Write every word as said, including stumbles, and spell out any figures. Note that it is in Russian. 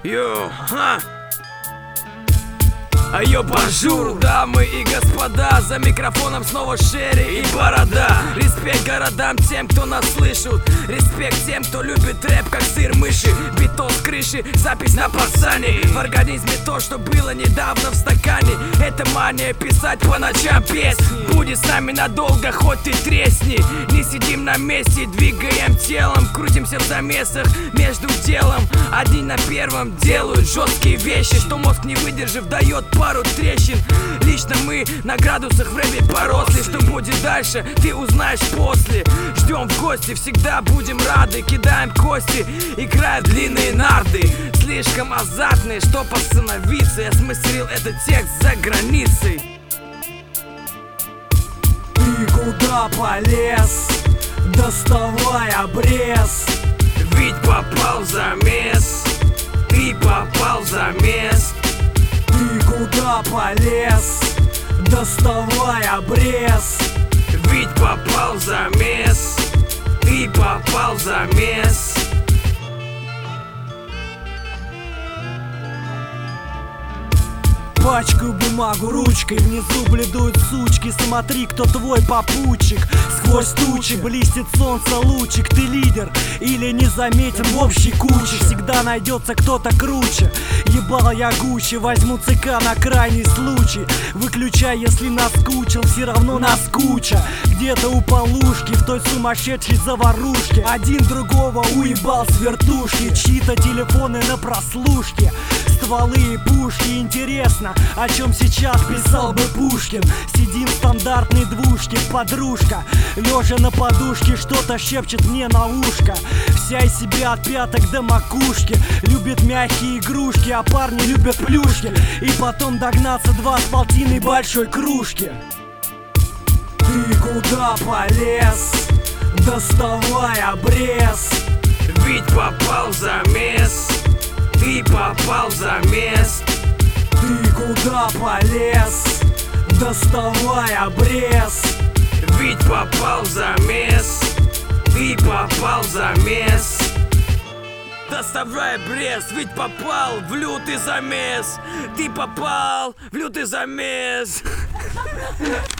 Йо, ха! Айо, бонжур, дамы и господа, за микрофоном снова Шерри и Борода. Респект городам, тем, кто нас слышит. Респект тем, кто любит рэп, как сыр мыши. Бетон с крыши, запись на пацане. В организме то, что было недавно в стакане. Это мания писать по ночам песни. Будет с нами надолго, хоть ты тресни. Не сидим на месте, двигаем телом. Крутимся в замесах между делом. Одни на первом делают жесткие вещи, что мозг, не выдержав, дает пару трещин. Лично мы на градусах в рэпе поросли. Что будет дальше, ты узнаешь после. Ждем в гости, всегда будем рады. Кидаем кости, играя в длинные нарды. Слишком азартные, чтоб остановиться. Я смыслил этот текст за границей. Ты куда полез? Доставай обрез. Ведь попал в замес. Ты попал в замес. Ты куда полез? Доставай обрез. Ведь попал в замес. Ты попал в замес. Пачкаю бумагу ручкой, внизу бледуют сучки. Смотри, кто твой попутчик. Сквозь тучи блестит солнце лучик. Ты лидер или не заметен в общей куче. Всегда найдется кто-то круче. Ебал я Гуччи, возьму ЦК на крайний случай. Выключай, если наскучил, все равно наскуча. Где-то у полушки, в той сумасшедшей заварушке. Один другого уебал с вертушки. Чьи-то телефоны на прослушке. Стволы и пушки, интересно, о чем сейчас писал бы Пушкин. Сидим в стандартной двушке, подружка, лежа на подушке, что-то шепчет мне на ушко. Вся из себя от пяток до макушки. Любит мягкие игрушки, а парни любят плюшки. И потом догнаться два с полтиной большой кружки. Ты куда полез? Доставай обрез. Ведь попал в замес. Ты попал в замес. Ты куда полез? Доставай обрез. Ведь попал в замес. Ты попал в замес. Доставай обрез, ведь попал в лютый замес. Ты попал в лютый замес.